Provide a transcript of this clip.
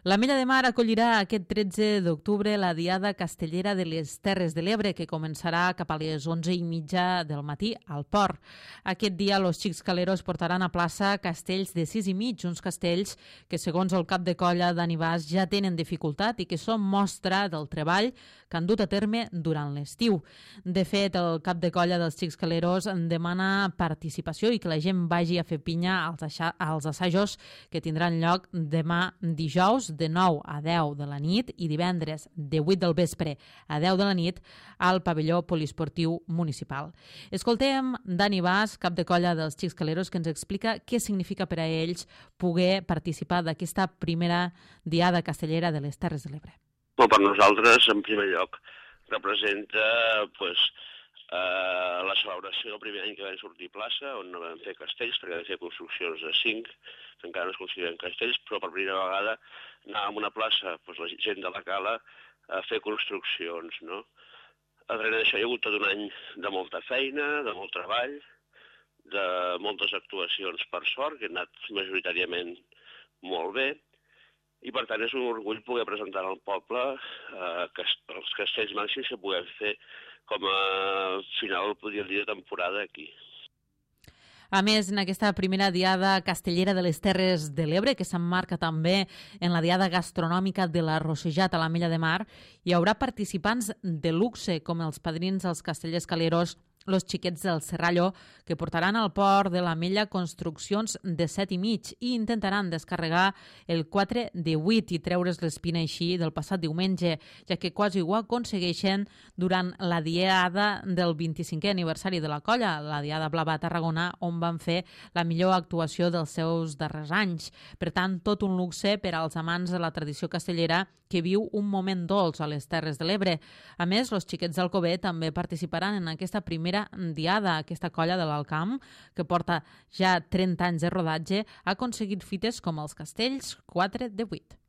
L'Ametlla de Mar acollirà aquest 13 d'octubre la Diada Castellera de les Terres de l'Ebre, que començarà cap a les 11:30 del matí al port. Aquest dia, los xics caleros portaran a plaça castells de 6,5, uns castells que, segons el cap de colla Dani Bas, ja tenen dificultat i que són mostra del treball que han dut a terme durant l'estiu. De fet, el cap de colla dels xics caleros demana participació i que la gent vagi a fer pinya als assajos que tindran lloc demà dijous de 9 a 10 de la nit i divendres de 8 del vespre a 10 de la nit al pavelló poliesportiu municipal. Escoltem Dani Bas, cap de colla dels xics caleros, que ens explica què significa per a ells poder participar d'aquesta primera Diada Castellera de les Terres de l'Ebre. Per nosaltres, en primer lloc, representa la celebració del primer any que vam sortir a plaça, on no vam fer castells, perquè vam fer construccions de 5, que encara no es consideren castells, però per primera vegada anàvem a una plaça, la gent de la cala, a fer construccions, no? Darrere d'això hi ha hagut tot un any de molta feina, de molt treball, de moltes actuacions per sort, que han anat majoritàriament molt bé, i per tant és un orgull poder presentar al poble els castells màxims que puguem fer com a final, podria dir, de temporada aquí. A més, en aquesta primera Diada Castellera de les Terres de l'Ebre, que s'emmarca també en la Diada Gastronòmica de la Rossejat a l'Ametlla de Mar, hi haurà participants de luxe, com els padrins dels castellers caleros, los xiquets del Serrallo, que portaran al port de l'Ametlla construccions de 7,5 i intentaran descarregar el 4 de 8 i treure's l'espina així del passat diumenge, ja que quasi ho aconsegueixen durant la Diada del 25è aniversari de la colla, la Diada Blava a Tarragona, on van fer la millor actuació dels seus darrers anys. Per tant, tot un luxe per als amants de la tradició castellera que viu un moment dolç a les Terres de l'Ebre. A més, els xiquets d'Alcover també participaran en aquesta primera Diada. Aquesta colla de l'Alt Camp, que porta ja 30 anys de rodatge, ha aconseguit fites com els castells 4 de 8.